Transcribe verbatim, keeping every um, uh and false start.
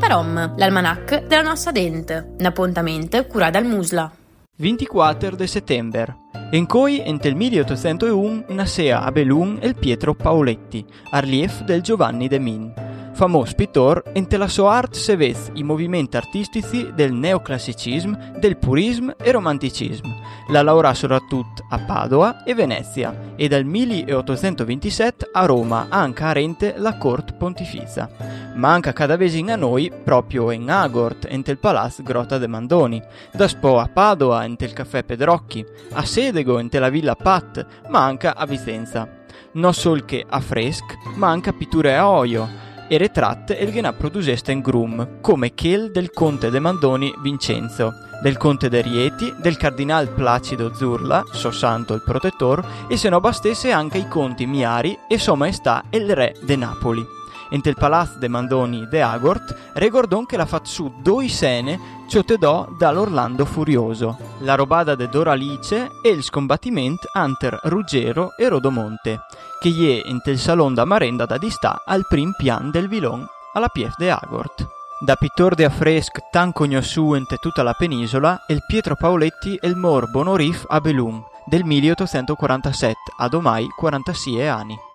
Marom, l'almanach della nostra dente, appuntamento cura dal Musla. ventiquattro de settembre. In cui, nel milleottocentouno, nascea a Belun il Pietro Paoletti, arlief del Giovanni de Min. Famoso pittore, ente la sua arte se vede i movimenti artistici del neoclassicismo, del purismo e romanticismo. La lavorò soprattutto a Padova e Venezia e dal milleottocentoventisette a Roma, anche a Rente la corte pontifizia. Ma anche cada vesina a noi, proprio in Agort, ente il Palazzo Grotta de Mandoni, da Spo a Padova, ente il Caffè Pedrocchi, a Sedego, ente la Villa Pat, ma anche a Vicenza. Non solo che a fresco, ma anche a pitture a olio, e ritratte il che produceste in Grum, come quel del conte de Mandoni Vincenzo, del conte de Rieti, del cardinal Placido Zurla, so santo il protettor, e se no bastesse anche i conti Miari e sua maestà il re de Napoli. Ente il palazzo de Mandoni de Agort, ricordò che la fat su due sene ciotedò dall'Orlando Furioso, la robada de Doralice e il scombattimento anter Ruggero e Rodomonte, che è ente il salon da marenda da distà al prim pian del Vilon alla Pief de Agort. Da pittore de affresco tan conosciuto ente tutta la penisola, il Pietro Paoletti è il mor bonorif a Belun, del milleottocentoquarantasette, ad ormai quarantasei anni.